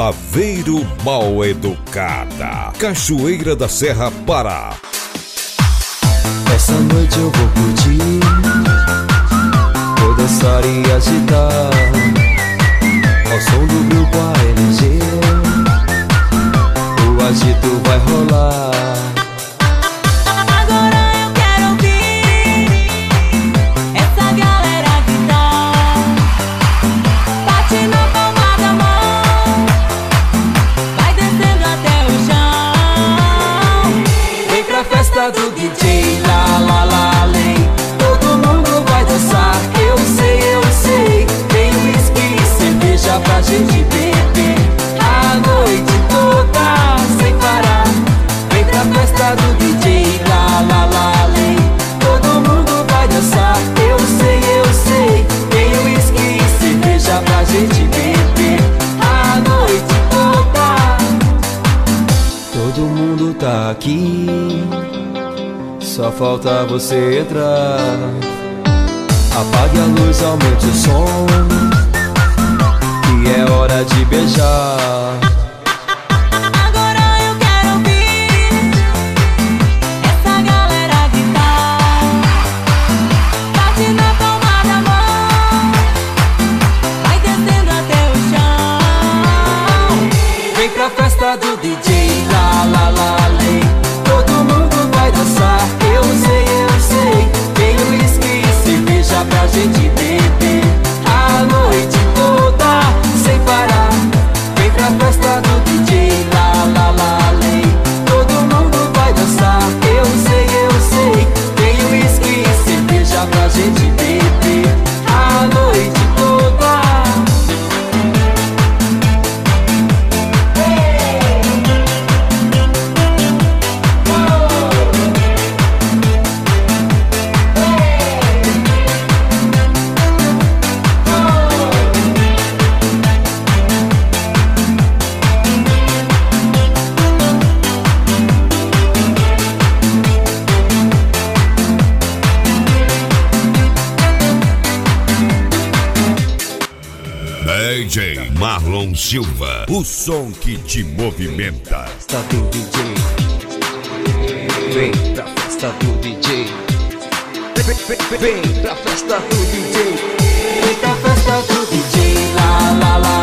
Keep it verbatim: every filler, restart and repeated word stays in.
Aveiro Mal Educada, Cachoeira da Serra, Pará. Essa noite eu vou curtir, vou dançar e agitar ao som do grupo A N G. O agito vai rolar. Do D J, lá, lá, lá, além. Todo mundo vai dançar, eu sei, eu sei. Tem whisky e cerveja pra gente beber a noite toda, sem parar. Vem pra festa do D J, lá, lá, lá, além. Todo mundo vai dançar, eu sei, eu sei. Tem whisky e cerveja pra gente beber a noite toda. Todo mundo tá aqui, só falta você entrar. Apague a luz, aumente o som, que é hora de beijar. Agora eu quero ouvir essa galera gritar. Bate na palma da mão, vai descendo até o chão. Vem pra festa do D J, lá, lá, lá, além. Todo mundo vai dançar, eu sei, eu sei. Tem whisky e cerveja pra gente beber a noite toda, sem parar. Vem pra festa do D J, lá, lá, lá, além. Todo mundo vai dançar, eu sei, eu sei. Tem whisky e cerveja pra gente beber a noite toda. D J Marlon Silva, o som que te movimenta. Festa do D J, vem pra festa do D J. Vem, vem, vem pra festa do D J. Vem pra festa do D J, lá, lá, lá.